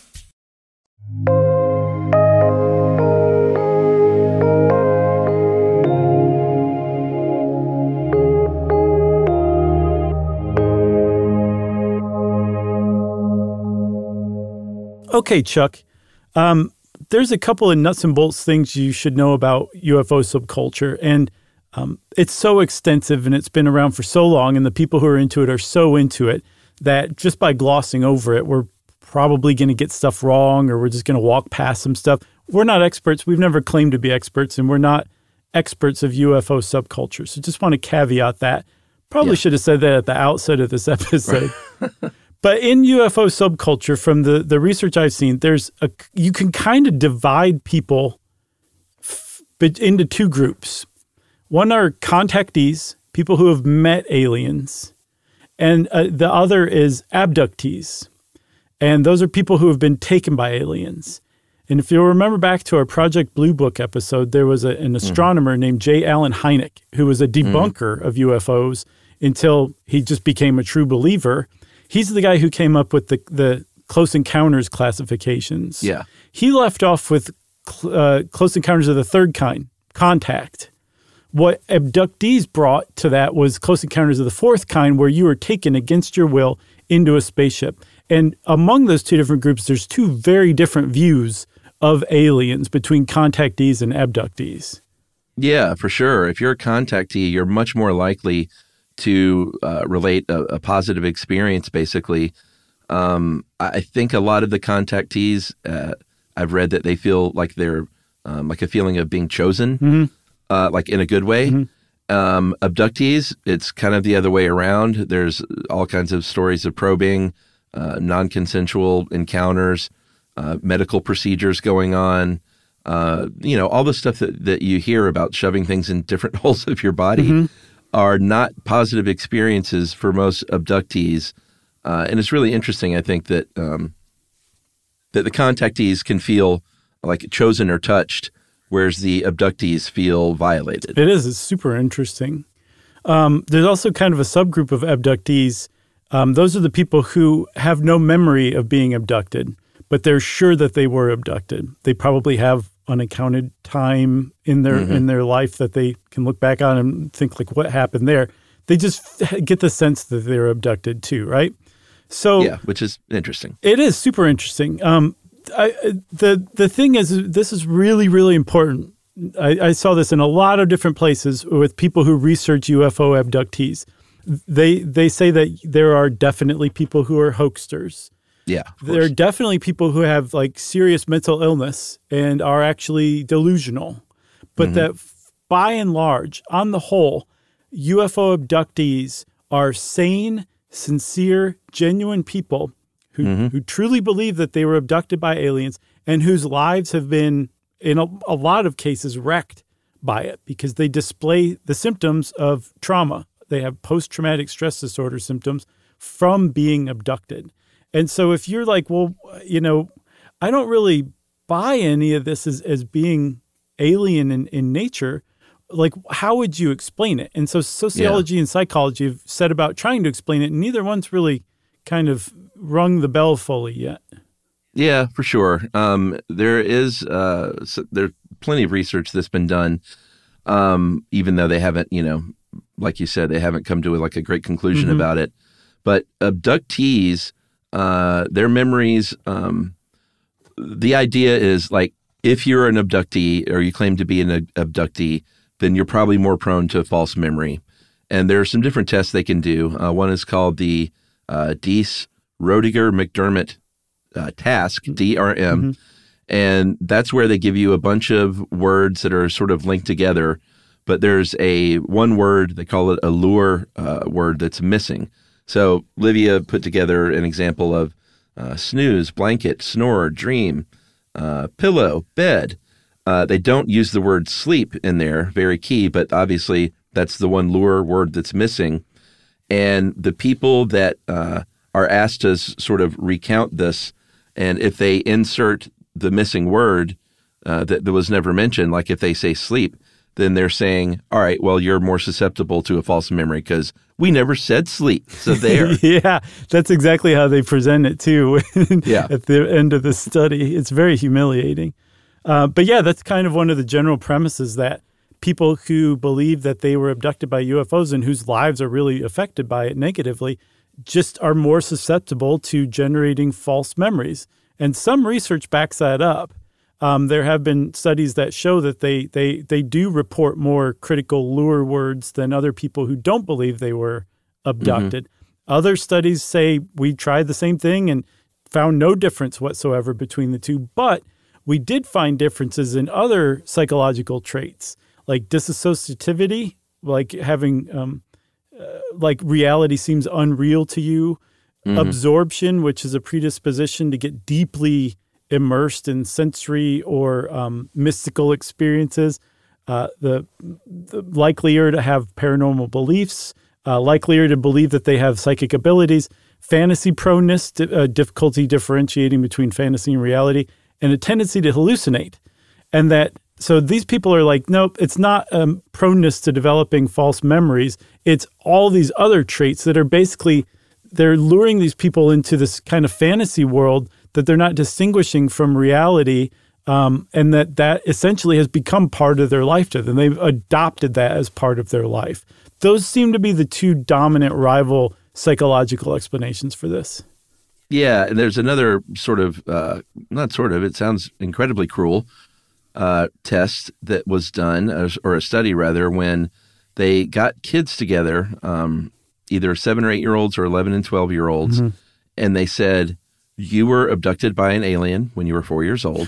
Okay, Chuck. There's a couple of nuts and bolts things you should know about UFO subculture, and it's so extensive and it's been around for so long, and the people who are into it are so into it that just by glossing over it, we're probably going to get stuff wrong, or we're just going to walk past some stuff. We're not experts. We've never claimed to be experts, and we're not experts of UFO subculture. So just want to caveat that. Probably should have said that at the outset of this episode. But in UFO subculture, from the research I've seen, you can kind of divide people into two groups. One are contactees, people who have met aliens, and the other is abductees. And those are people who have been taken by aliens. And if you'll remember back to our Project Blue Book episode, there was an astronomer named J. Allen Hynek, who was a debunker of UFOs until he just became a true believer. He's the guy who came up with the Close Encounters classifications. Yeah. He left off with Close Encounters of the Third Kind, contact. What abductees brought to that was Close Encounters of the Fourth Kind, where you were taken against your will into a spaceship. And among those two different groups, there's two very different views of aliens between contactees and abductees. Yeah, for sure. If you're a contactee, you're much more likely to relate a positive experience, basically. I think a lot of the contactees, I've read that they feel like they're like a feeling of being chosen, like in a good way. Abductees, it's kind of the other way around. There's all kinds of stories of probing, non-consensual encounters, medical procedures going on, all the stuff that you hear about shoving things in different holes of your body are not positive experiences for most abductees. And it's really interesting, I think, that that the contactees can feel like chosen or touched, whereas the abductees feel violated. It is. It's super interesting. There's also kind of a subgroup of abductees Those are the people who have no memory of being abducted, but they're sure that they were abducted. They probably have unaccounted time in their life that they can look back on and think like, what happened there? They just get the sense that they're abducted too, right? So yeah, which is interesting. It is super interesting. The thing is, this is really, really important. I saw this in a lot of different places with people who research UFO abductees. They say that there are definitely people who are hoaxsters. Yeah, there are definitely people who have like serious mental illness and are actually delusional. But that by and large, on the whole, UFO abductees are sane, sincere, genuine people who truly believe that they were abducted by aliens and whose lives have been, in a lot of cases, wrecked by it because they display the symptoms of trauma. They have post-traumatic stress disorder symptoms from being abducted. And so if you're like, well, I don't really buy any of this as being alien in nature, like, how would you explain it? And so sociology and psychology have set about trying to explain it, and neither one's really kind of rung the bell fully yet. Yeah, for sure. There's plenty of research that's been done, even though they haven't, like you said, they haven't come to like a great conclusion about it. But abductees, their memories, the idea is like, if you're an abductee or you claim to be an abductee, then you're probably more prone to false memory. And there are some different tests they can do. One is called the Diess-Roediger-McDermott task, DRM. And that's where they give you a bunch of words that are sort of linked together. But there's one word, they call it a lure word, that's missing. So Livia put together an example of snooze, blanket, snore, dream, pillow, bed. They don't use the word sleep in there, very key, but obviously that's the one lure word that's missing. And the people that are asked to sort of recount this, and if they insert the missing word that was never mentioned, like if they say sleep, then they're saying, all right, well, you're more susceptible to a false memory because we never said sleep. So there. Yeah, that's exactly how they present it too at the end of the study. It's very humiliating. But yeah, that's kind of one of the general premises, that people who believe that they were abducted by UFOs and whose lives are really affected by it negatively just are more susceptible to generating false memories. And some research backs that up. There have been studies that show that they do report more critical lure words than other people who don't believe they were abducted. Other studies say we tried the same thing and found no difference whatsoever between the two, but we did find differences in other psychological traits, like disassociativity, like having like reality seems unreal to you, absorption, which is a predisposition to get deeply immersed in sensory or mystical experiences, the likelier to have paranormal beliefs, likelier to believe that they have psychic abilities, fantasy proneness, difficulty differentiating between fantasy and reality, and a tendency to hallucinate. And so these people are like, nope, it's not proneness to developing false memories. It's all these other traits that are basically, they're luring these people into this kind of fantasy world that they're not distinguishing from reality, and that essentially has become part of their life to them. They've adopted that as part of their life. Those seem to be the two dominant rival psychological explanations for this. Yeah, and there's another sort of, it sounds incredibly cruel, test that was done, or a study rather, when they got kids together, either 7 or 8-year-olds or 11 and 12-year-olds, and they said, you were abducted by an alien when you were 4 years old.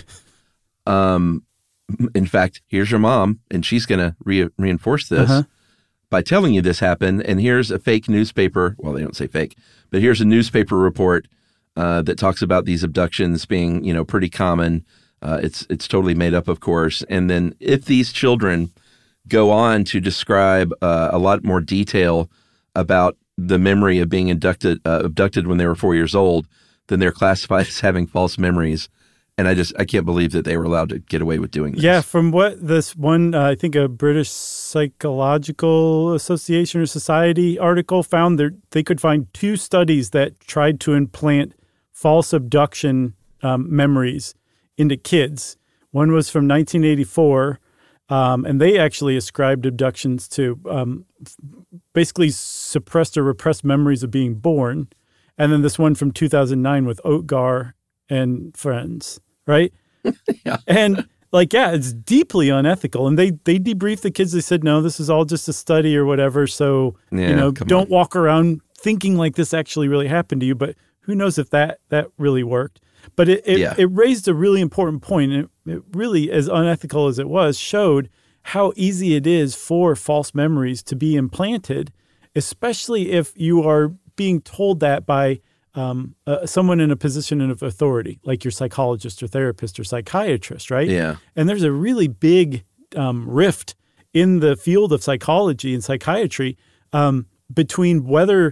In fact, here's your mom, and she's going to reinforce this by telling you this happened. And here's a fake newspaper. Well, they don't say fake, but here's a newspaper report that talks about these abductions being, pretty common. It's totally made up, of course. And then if these children go on to describe a lot more detail about the memory of being abducted when they were 4 years old, then they're classified as having false memories. And I can't believe that they were allowed to get away with doing this. Yeah, from what this one, I think a British Psychological Association or Society article found, they could find 2 studies that tried to implant false abduction memories into kids. One was from 1984, and they actually ascribed abductions to basically suppressed or repressed memories of being born. And then this one from 2009 with Oatgar and friends. Right? Yeah. And it's deeply unethical. And they debriefed the kids. They said, no, this is all just a study or whatever. So, don't walk around thinking like this actually really happened to you. But who knows if that really worked. But it raised a really important point. And it really, as unethical as it was, showed how easy it is for false memories to be implanted, especially if you are being told that by someone in a position of authority, like your psychologist or therapist or psychiatrist, right? Yeah. And there's a really big rift in the field of psychology and psychiatry between whether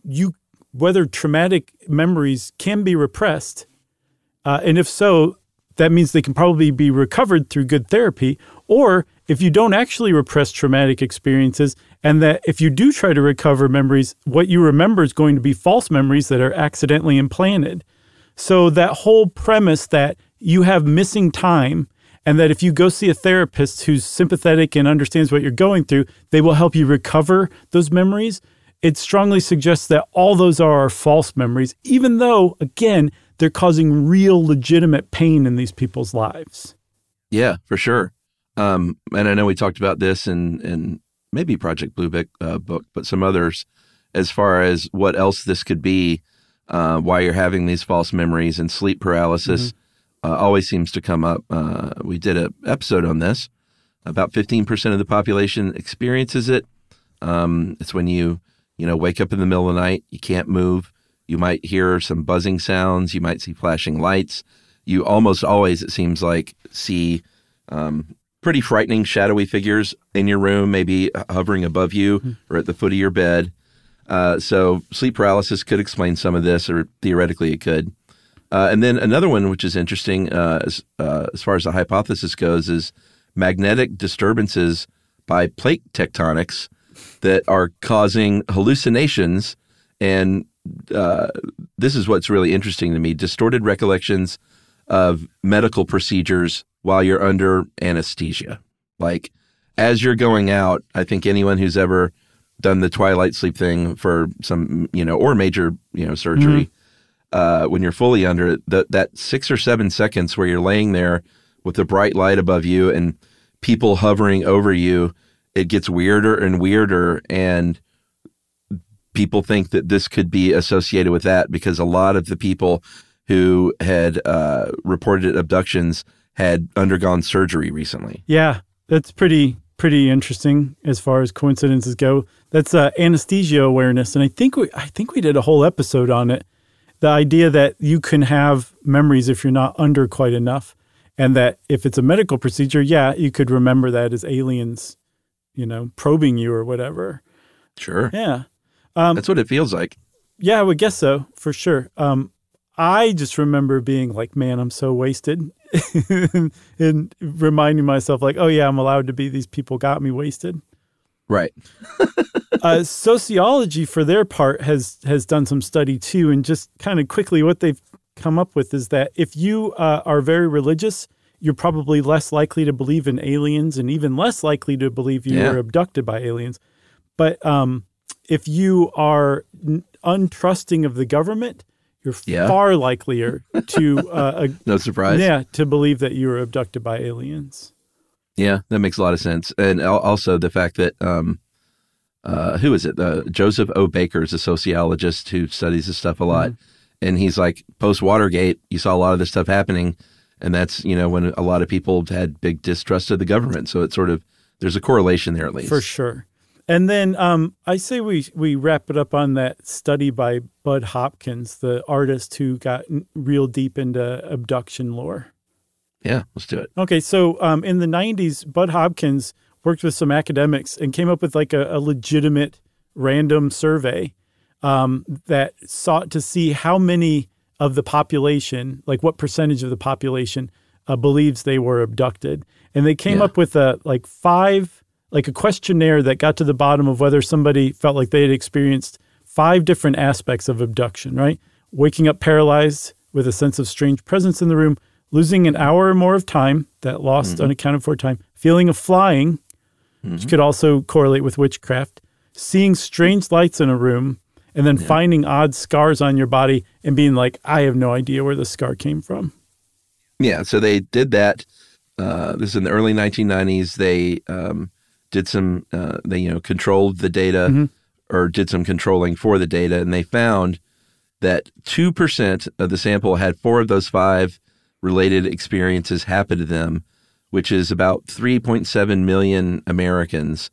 traumatic memories can be repressed, and if so, that means they can probably be recovered through good therapy, or if you don't actually repress traumatic experiences, and that if you do try to recover memories, what you remember is going to be false memories that are accidentally implanted. So that whole premise that you have missing time, and that if you go see a therapist who's sympathetic and understands what you're going through, they will help you recover those memories, it strongly suggests that all those are false memories, even though, again, they're causing real legitimate pain in these people's lives. Yeah, for sure. And I know we talked about this in maybe Project Blue book, but some others, as far as what else this could be, why you're having these false memories, and sleep paralysis always seems to come up. We did an episode on this. About 15% of the population experiences it. It's when you wake up in the middle of the night, you can't move. You might hear some buzzing sounds. You might see flashing lights. You almost always, it seems like, see pretty frightening shadowy figures in your room, maybe hovering above you or at the foot of your bed. So sleep paralysis could explain some of this, or theoretically it could. And then another one, which is interesting as far as the hypothesis goes, is magnetic disturbances by plate tectonics that are causing hallucinations. And this is what's really interesting to me: distorted recollections of medical procedures while you're under anesthesia. Like, as you're going out, I think anyone who's ever done the twilight sleep thing for some, or major, surgery, when you're fully under it, that 6 or 7 seconds where you're laying there with the bright light above you and people hovering over you, it gets weirder and weirder. And people think that this could be associated with that, because a lot of the people who had reported abductions had undergone surgery recently. Yeah, that's pretty interesting as far as coincidences go. That's anesthesia awareness, and I think we did a whole episode on it. The idea that you can have memories if you're not under quite enough, and that if it's a medical procedure, you could remember that as aliens, probing you or whatever. Sure. Yeah. That's what it feels like. Yeah, I would guess so, for sure. I just remember being like, man, I'm so wasted. And reminding myself like, oh yeah, I'm allowed to be, these people got me wasted. Right. Sociology, for their part, has done some study too. And just kind of quickly, what they've come up with is that if you are very religious, you're probably less likely to believe in aliens, and even less likely to believe you were abducted by aliens. But if you are untrusting of the government, you're far likelier to no surprise. Yeah, to believe that you were abducted by aliens. Yeah, that makes a lot of sense. And also the fact that who is it? Joseph O. Baker is a sociologist who studies this stuff a lot. And he's like, post Watergate, you saw a lot of this stuff happening, and that's, when a lot of people had big distrust of the government. So it's sort of, there's a correlation there at least. For sure. And then I say we wrap it up on that study by Bud Hopkins, the artist who got real deep into abduction lore. Yeah, let's do it. Okay, so in the 90s, Bud Hopkins worked with some academics and came up with like a legitimate random survey that sought to see how many of the population, like what percentage of the population believes they were abducted. And they came up with a questionnaire that got to the bottom of whether somebody felt like they had experienced 5 different aspects of abduction, right? Waking up paralyzed with a sense of strange presence in the room, losing an hour or more of time, that lost unaccounted for time, feeling of flying, which could also correlate with witchcraft, seeing strange lights in a room, and then finding odd scars on your body and being like, I have no idea where the scar came from. Yeah, so they did that. This is in the early 1990s. They did some, controlled the data or did some controlling for the data, and they found that 2% of the sample had 4 of those 5 related experiences happen to them, which is about 3.7 million Americans.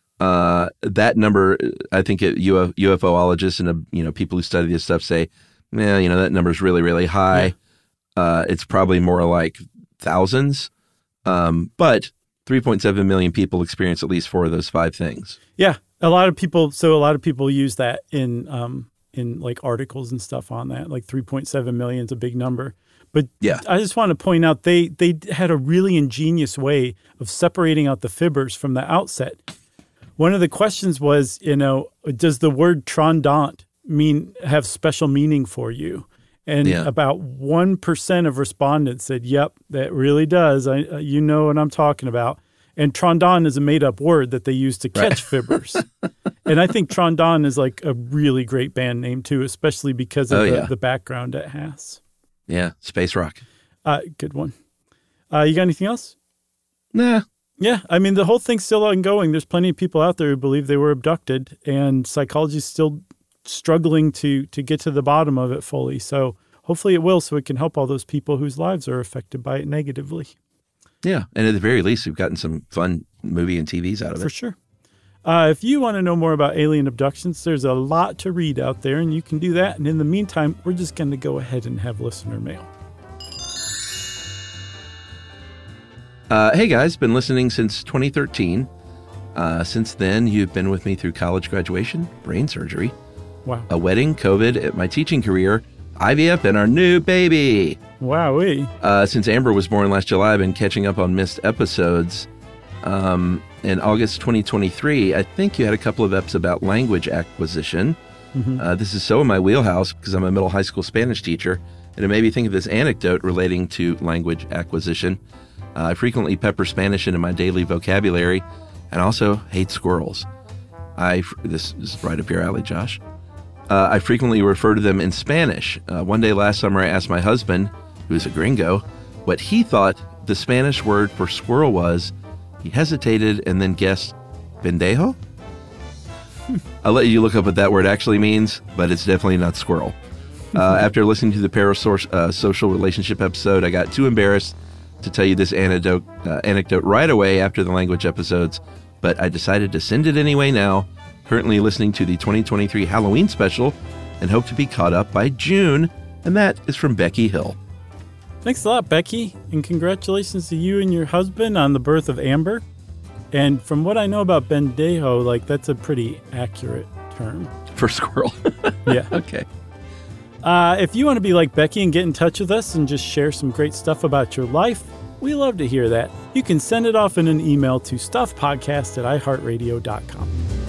That number, I think UFOologists and people who study this stuff say, that number is really, really high. It's probably more like thousands, but 3.7 million people experience at least 4 of those 5 things. Yeah, a lot of people use that in like articles and stuff on that. Like 3.7 million is a big number. But I just want to point out they had a really ingenious way of separating out the fibbers from the outset. One of the questions was, does the word trondant have special meaning for you? And about 1% of respondents said, yep, that really does. You know what I'm talking about. And trondant is a made-up word that they use to catch fibbers. And I think trondant is like a really great band name, too, especially because of the background it has. Yeah, space rock. Good one. You got anything else? Nah. Yeah, I mean, the whole thing's still ongoing. There's plenty of people out there who believe they were abducted, and psychology's still struggling to get to the bottom of it fully. So hopefully it will, so it can help all those people whose lives are affected by it negatively. Yeah, and at the very least, we've gotten some fun movie and TVs out of it. For sure. If you want to know more about alien abductions, there's a lot to read out there, and you can do that. And in the meantime, we're just going to go ahead and have listener mail. Hey guys, been listening since 2013. Since then, you've been with me through college graduation, brain surgery, a wedding, COVID, my teaching career, IVF, and our new baby. Wowee. Since Amber was born last July, I've been catching up on missed episodes. In August 2023, I think you had a couple of eps about language acquisition. This is so in my wheelhouse because I'm a middle high school Spanish teacher, and it made me think of this anecdote relating to language acquisition. I frequently pepper Spanish into my daily vocabulary and also hate squirrels. This is right up your alley, Josh. I frequently refer to them in Spanish. One day last summer, I asked my husband, who's a gringo, what he thought the Spanish word for squirrel was. He hesitated and then guessed, pendejo? I'll let you look up what that word actually means, but it's definitely not squirrel. After listening to the parasocial relationship episode, I got too embarrassed to tell you this anecdote right away after the language episodes, but I decided to send it anyway now. Currently listening to the 2023 Halloween special and hope to be caught up by June, and that is from Becky Hill. Thanks a lot, Becky, and congratulations to you and your husband on the birth of Amber. And from what I know about pendejo, that's a pretty accurate term. For squirrel. Yeah. Okay. If you want to be like Becky and get in touch with us and just share some great stuff about your life, we love to hear that. You can send it off in an email to stuffpodcast@iheartradio.com.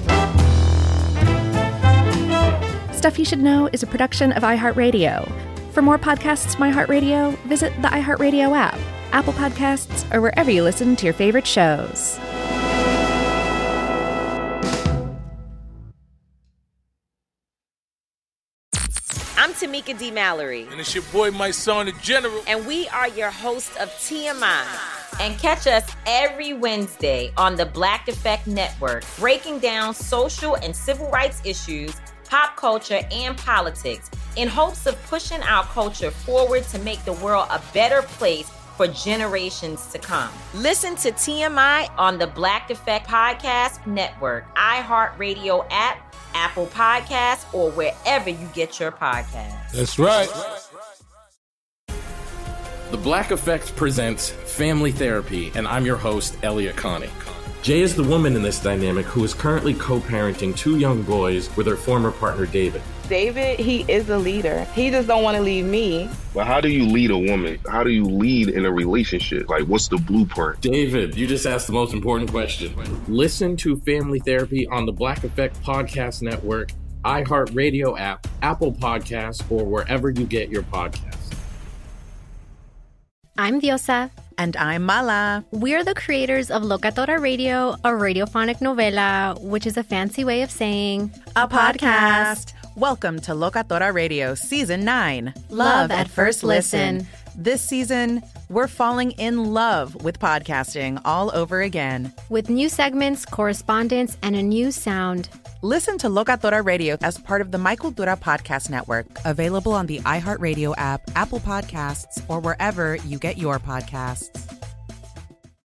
Stuff You Should Know is a production of iHeartRadio. For more podcasts from iHeartRadio, visit the iHeartRadio app, Apple Podcasts, or wherever you listen to your favorite shows. I'm Tamika D. Mallory. And it's your boy, my son, the General. And we are your hosts of TMI. And catch us every Wednesday on the Black Effect Network, breaking down social and civil rights issues, pop culture, and politics in hopes of pushing our culture forward to make the world a better place for generations to come. Listen to TMI on the Black Effect Podcast Network, iHeartRadio app, Apple Podcasts, or wherever you get your podcasts. That's right. The Black Effect presents Family Therapy, and I'm your host, Elliot Connie. Jay is the woman in this dynamic who is currently co-parenting 2 young boys with her former partner, David. David, he is a leader. He just don't want to leave me. But how do you lead a woman? How do you lead in a relationship? Like, what's the blueprint? David, you just asked the most important question. Listen to Family Therapy on the Black Effect Podcast Network, iHeartRadio app, Apple Podcasts, or wherever you get your podcasts. I'm Diosa. And I'm Mala. We're the creators of Locatora Radio, a radiophonic novela, which is a fancy way of saying a podcast. Welcome to Locatora Radio Season 9. Love at First Listen. This season, we're falling in love with podcasting all over again. With new segments, correspondence, and a new sound. Listen to Locatora Radio as part of the My Cultura Podcast Network, available on the iHeartRadio app, Apple Podcasts, or wherever you get your podcasts.